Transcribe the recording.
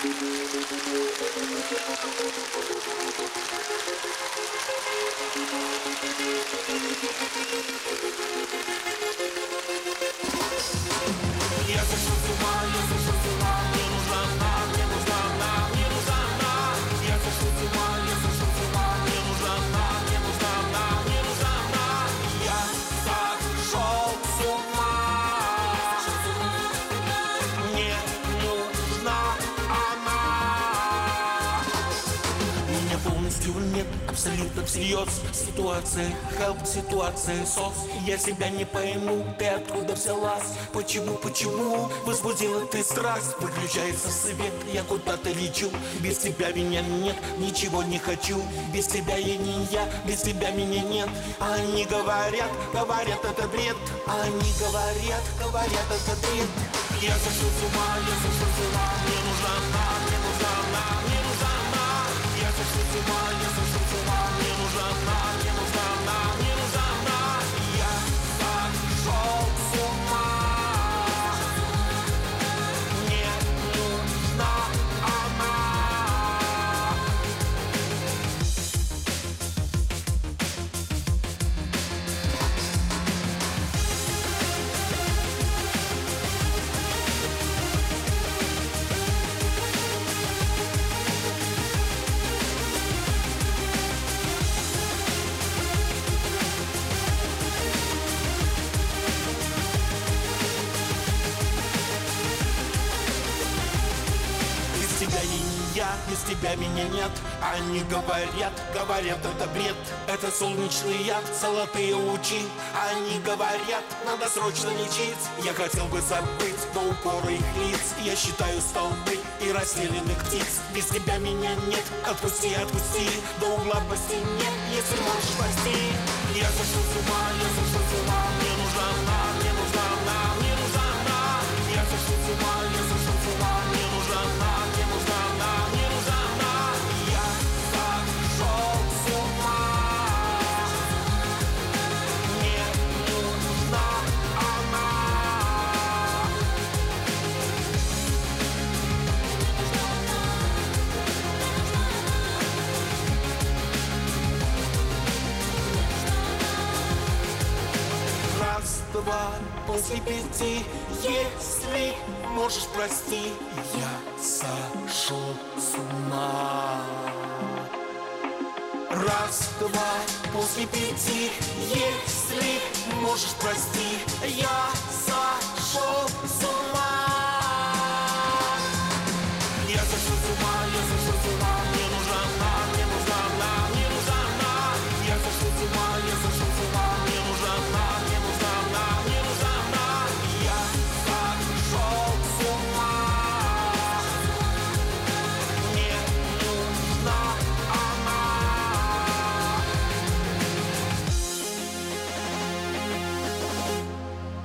Я сошел с ума, мне нужна она, мне нужна она, мне нужна она. Я сошел с ума, мне нужна она, мне нужна она, мне нужна она. Я сошел с ума, мне нужна она. Меня полностью нет, абсолютно всерьез. Ситуация help, ситуация сос. Я себя не пойму, ты откуда взялась? Почему возбудила ты страсть? Выключается свет, я куда-то лечу. Без тебя меня нет, ничего не хочу. Без тебя я не я, без тебя меня нет. Они говорят это бред. Они говорят это бред. Я сошел с ума, мне нужна она, мне нужна она, мне нужна она. Я сошел с ума, мне нужна она, мне нужна она, мне нужна она. Я сошел с ума, мне нужна она. Без тебя я не я, без тебя меня нет. Они говорят это бред. Это солнечный яд, золотые лучи. Они говорят, надо срочно лечить. Я хотел бы забыть до упора их лиц. Я считаю столбы и расстреленных птиц. Без тебя меня нет, отпусти до угла по стене, если можешь спасти. Я сошел с ума, мне нужна она, мне нужна она, мне нужна она. Я сошел с ума, мне нужна она, мне нужна она, мне нужна она. Я сошел с ума, мне нужна она. Раз, два, после 5, если можешь, прости. Я сошел с ума. Раз, два, после 5, если можешь, прости. Я сошел с ума. Я сошел с ума.